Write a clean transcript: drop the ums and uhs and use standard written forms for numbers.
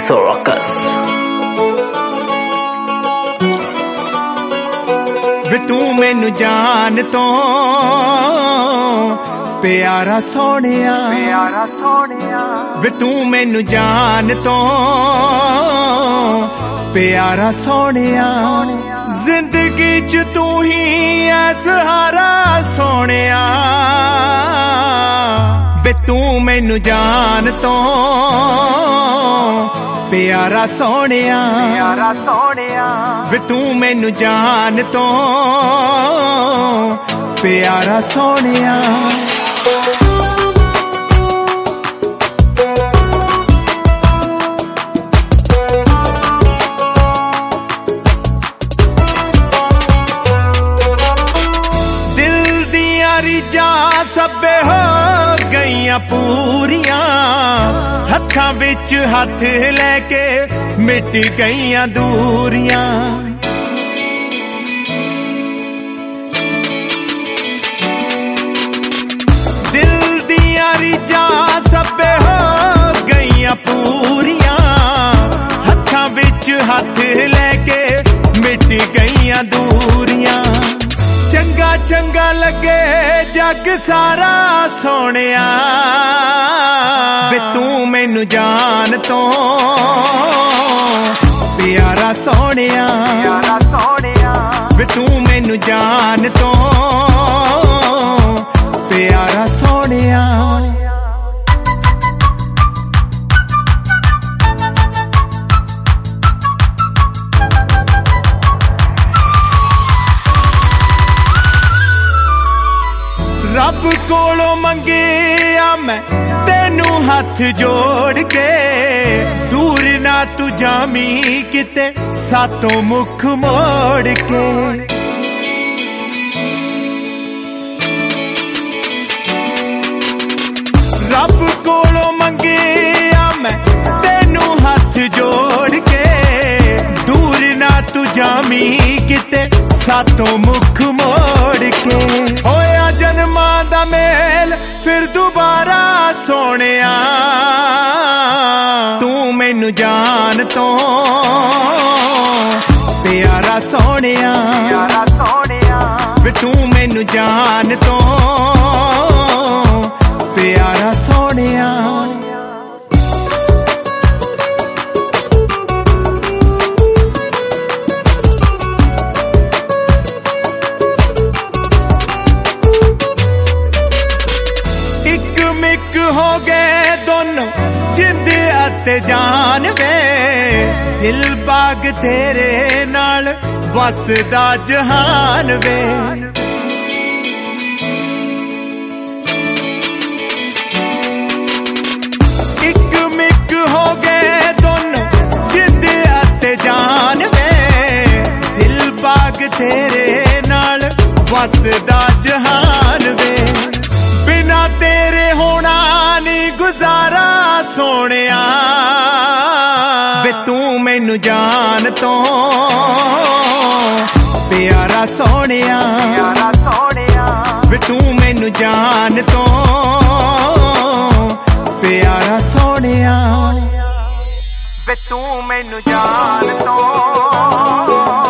Sorocas. वे तू मैनू जान तो प्यारा सोनिया, प्यारा सोनिया। वे तू मैनू जान तो प्यारा सोनिया, जिंदगी च तू ही है सहारा सोनिया। वे तू मैनू जान तो प्यारा सोनिया, प्यारा सोनिया। वे तू मैनू जान तो प्यारा सोनिया। दिल दियां रीझां सब्बे हो गईयां पूरियां, हत्थां विच हत्थ लेके मिट गईयां दूरियां। दिल दियां रीझां सब्बे हो गईयां पूरियां, हत्थां विच हत्थ लेके मिट गईयां दूरियां। चंगा चंगा लगे जग सारा सोनिया, वे तू मैनू जान तो प्यारा सोनिया, प्यारा सोनिया। वे तू मैनू जान तो प्यारा सोनिया। रब कोलों मंगिया मैं तेनू हथ जोड़ के, दूर ना तू जामी किते सातों मुख मोड़ के। रब कोलों मंगिया मैं तेनू हथ जोड़ के, दूर ना तू जामी किते सातों मुख मोड़ के। होया जन्मां दा मेल फिर दोबारा सोनिया, तू मैनू जान तो प्यारा सोनिया, प्यारा सोनिया। वे तू मैनू जान तो प्यारा सोनिया। मिक हो गए दोनों जिंद अते जान वे, दिल बाग तेरे नाल वसदा जहान वे। एक मिक हो गए दोनों जिंद अते जान वे, दिल बाग तेरे नाल वसदा जहान वे। बिना तेरे होना नहीं गुजारा सोनिया, वे तू मैनू जान तो प्यारा सोनिया, प्यारा सोनिया। वे तू मैनू जान तो प्यारा सोनिया, वे तू मैनू जान तो